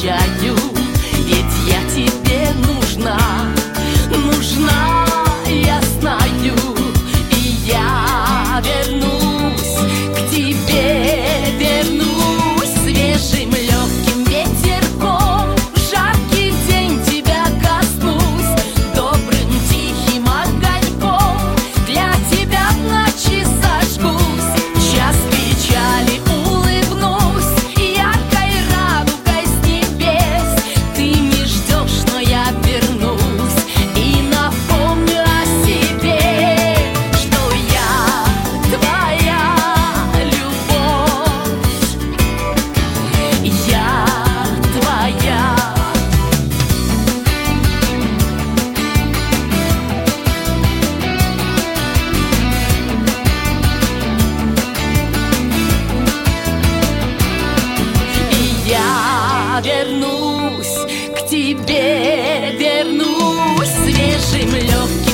скучаю, ведь я тебе нужна, нужна, я знаю. И я вернусь к тебе, вернусь свежим легким ветерком. В жаркий день тебя коснусь добрым тихим огоньком. Для тебя в ночи зажгусь, час печали улыбнусь. Яркой радугой с небес ты не ждешь, но я вернусь и напомню о себе, что я твоя любовь, я твоя. И я вернусь к тебе, вернусь свежим легким